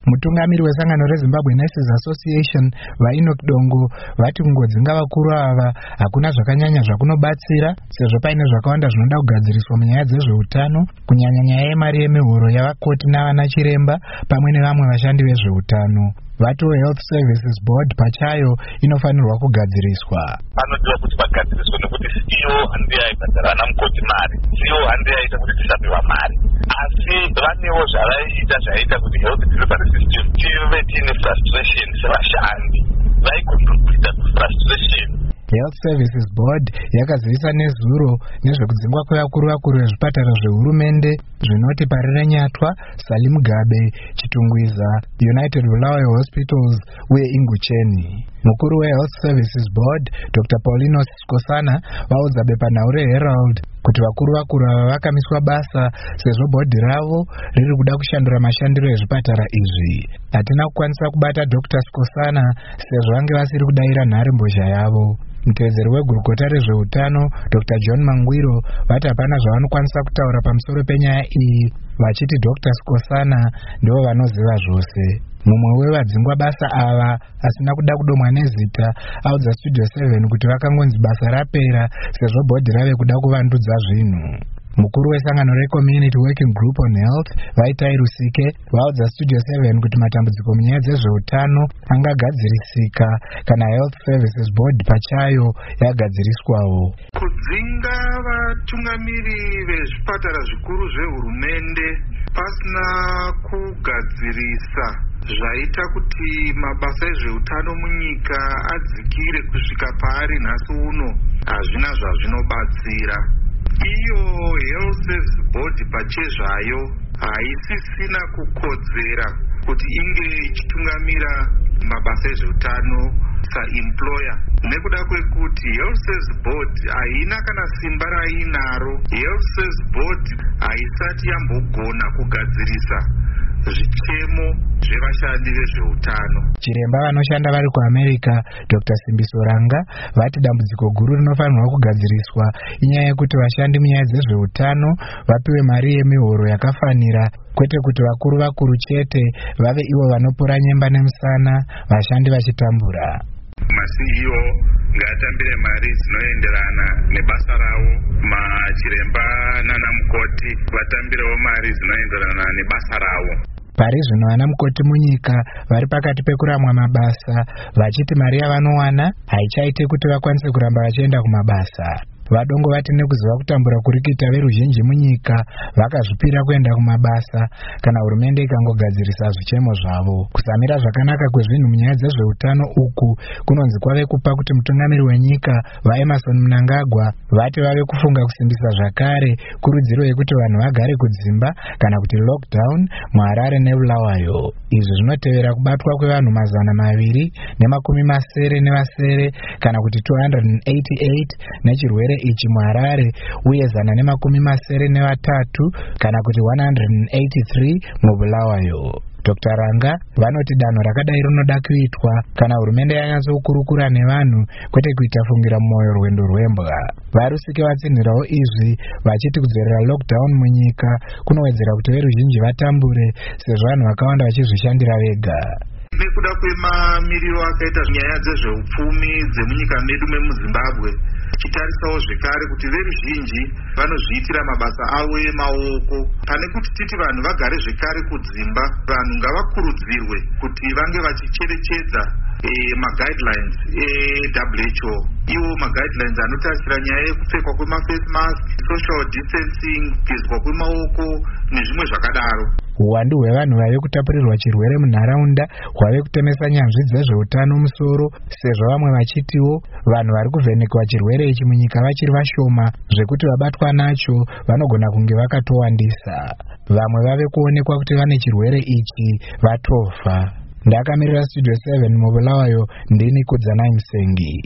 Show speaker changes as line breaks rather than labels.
Mutungamiri wesangano reZimbabwe Nurses Association vaEnoch Dongo vati kungodzinga vakuru ava hakuna zvakanyanya zvakunobatsira sezvo paine zvakawanda zvinoda kugadziriswa munyaya dzezveutano, kunyanya nyaya yemari yemihoro yavakoti navana chiremba pamwe nevamwe vashandi vezveutano. Vatiwo Health Services Board pachayo inofanirwa kugadziriswa.
Panodiwa kuti pagadziriswe nekuti CEO handiye aibhadhara ana mukoti mari, CEO handiye aita kuti tisapiwa mari, asi vanewo zvavaiita zvaiita kuti health delivery system tive tiine frustration sevashandi, vaikontributa kufrustration.
Health Services Board yakazivisa nezuro nezvekudzingwa kwevakuru vezvipatara zvehurumende zvinoti Parirenyatwa, Salim Gabe, Chitungwiza, United Bulawayo Hospitals uye Ingucheni. Mukuru weHealth Services Board Dr. Paulinus Skosana vaudza bepanhau Herald kuti vakuru ava vakamiswa basa sezvo bhodhi ravo riri kuda kushandura mashandiro ezvipatara izvi. Hatina kukwanisa kubata Dr. Skosana sezvo vange vasiri kudayira nharembozha yavo. Mutevedzeri wegurukota rezveutano Dr. John Mangwiro vati hapana zvavanokwanisa kutaura pamusoro penyaya iyi, vachiti Dr. Skosana ndivo vanoziva zvose. Mumwe wevadzingwa basa ava asina kuda kudomwa nezita audza Studio 7 kuti vakangonzi basa rapera sezvo bhodhi rave kuda kuvandudza zvinhu. Mukuru wesangano reCommunity Working Group on Health Vaitai Rusike vaudza Studio 7 kuti matambudziko munyaya dzezveutano angagadzirisika kana Health Services Board pachayo yagadziriswawo.
Kudzinga vatungamiri vezvipatara zvikuru zvehurumende pasina kugadzirisa zvaita kuti mabasa ezveutano munyika adzikire kusvika paari nhasi uno hazvina zvazvinobatsira. Iyo Health Services Board pachezvayo haisisina kukodzera kuti inge ichitungamira mabasa ezveutano saemployer, nekuda kwekuti Health Services Board haina kana simba rainaro. Health Services Board haisati yambogona kugadzirisa zvichemo zvevashandi vezveutano.
Chiremba vanoshanda vari kuAmerica Dr. Simbiso Ranga vati dambudziko guru rinofanirwa kugadziriswa inyaya yekuti vashandi munyaya dzezveutano vapiwe mari yemihoro yakafanira, kwete kuti vakuru chete vave ivo vanopura nyemba nemusana vashandi vachitambura.
Ma-CEO ngaatambire mari dzinoenderana nebasa ravo, machiremba nana mukoti vatambirewo mari dzinoenderana nebasa ravo.
Pari zvino vana mukoti munyika vari pakati pekuramwa mabasa vachiti mari yavanowana haichaite kuti vakwanise kuramba vachienda kumabasa. Vadongo vati nekuziva kutambura kurikita veruzhinji munyika vakazvipira kuenda kumabasa kana hurumende ikangogadzirisa zvichemo zvavo. Kusamira zvakanaka kwezvinhu munyaya dzezveutano uku kunonzi kwave kupa kuti mutungamiri wenyika vaEmerson Mnangagwa vati vave kufunga kusimbisa zvakare kurudziro yekuti vanhu vagare kudzimba kana kuti lockdown muHarare neBulawayo. Izvi zvinotevera kubatwa kwevanhu 270 kana kuti 288 nechirwere ichi muHarare uye 173 kana kuti 183 muBulawayo. Dr. Ranga vanoti danho rakadai rinoda kuitwa kana hurumende yanyatsokurukura nevanhu kwete kuita fungira mumwoyo rwendo rwembwa. Varusike vatsinhirawo izvi vachiti kudzorera lockdown munyika kunowedzera kuti veruzhinji vatambure sezvo vanhu vakawanda vachizvishandira vega.
Nekuda kwemamiriro akaita nyaya dzezveupfumi dzemunyika medu memuZimbabwe, chitarisawo zvekare kuti veruzhinji vanozviitira mabasa avo emaoko. Pane kuti titi vanhu vagare zvekare kudzimba, vanhu ngavakurudzirwe kuti vange vachicherechedza ma-guidelines WHO. Iwo ma-guidelines anotarisira nyaya yekupfekwa kwema-face mask, social distancing, kugezwa kwemaoko nezvimwe zvakadaro.
Uwandu hwevanhu vave kutapurirwa chirwere munharaunda hwave kutemesa nyanzvi dzezveutano musoro, sezvo vamwe vachitiwo vanhu vari kuvhenekwa chirwere ichi munyika vachiri vashoma zvekuti vabatwa nacho vanogona kunge vakatowandisa. Vamwe vave kuonekwa kuti vane chirwere ichi vatofa. Ndakamirira Studio 7 muBulawayo, ndini Kudzanai Musengi.